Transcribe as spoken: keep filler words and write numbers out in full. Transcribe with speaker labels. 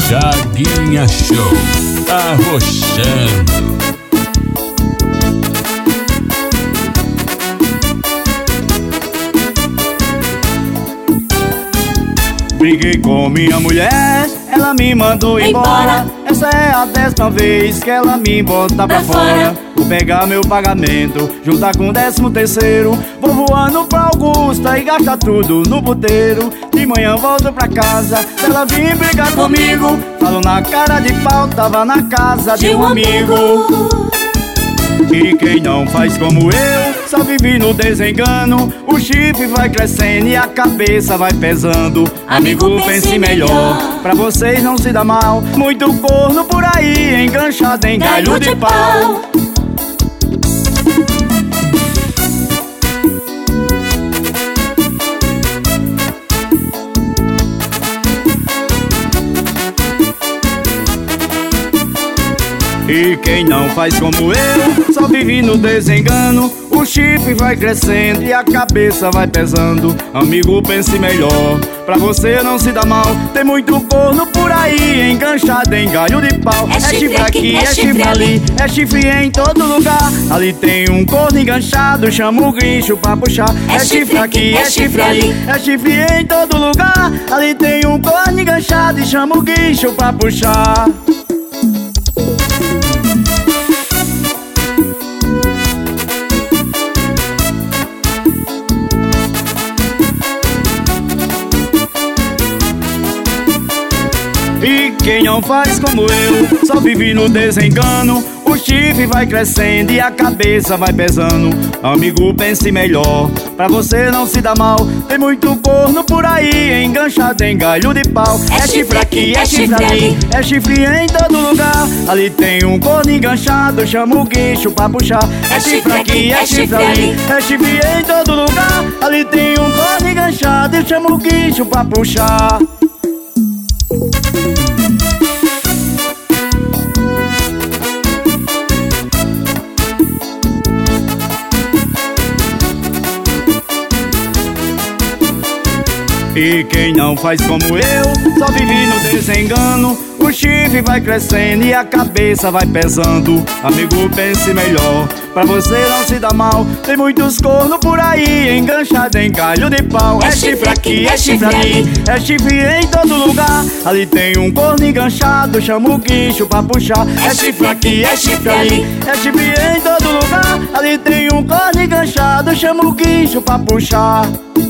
Speaker 1: Chaguinha Show, arrochando.
Speaker 2: Briguei com minha mulher, ela me mandou embora. Essa é a décima vez que ela me bota pra fora. Vou pegar meu pagamento, juntar com o décimo terceiro. Vou voando pra Augusta e gastar tudo no puteiro. De manhã volto pra casa, ela vim brigar comigo. Falou na cara de pau, tava na casa de um amigo. E quem não faz como eu, só vive no desengano. O chifre vai crescendo e a cabeça vai pesando. Amigo, pense melhor, pra vocês não se dá mal. Muito corno por aí, enganchado em galho de pau. E quem não faz como eu, só vive no desengano. O chifre vai crescendo e a cabeça vai pesando. Amigo, pense melhor, pra você não se dá mal. Tem muito corno por aí, enganchado em galho de pau. É chifre aqui, é chifre ali, é chifre em todo lugar. Ali tem um corno enganchado, chama o guincho pra puxar. É chifre aqui, é chifre ali, é chifre em todo lugar. Ali tem um corno enganchado e chama o guincho pra puxar. E quem não faz como eu, só vive no desengano. O chifre vai crescendo e a cabeça vai pesando. Amigo, pense melhor, pra você não se dar mal. Tem muito corno por aí, enganchado em galho de pau. É chifre aqui, é chifre ali, é chifre em todo lugar. Ali tem um corno enganchado, chama o guincho pra puxar. É chifre aqui, é chifre ali, é chifre em todo lugar. Ali tem um corno enganchado e chama o guincho pra puxar. E quem não faz como eu, só vive no desengano. O chifre vai crescendo e a cabeça vai pesando. Amigo, pense melhor, pra você não se dar mal. Tem muitos cornos por aí, enganchado em galho de pau. É chifre aqui, é chifre ali, é chifre em todo lugar. Ali tem um corno enganchado, chama o guincho pra puxar. É chifre aqui, é chifre ali, é chifre em todo lugar. Ali tem um corno enganchado, chama o guincho pra puxar.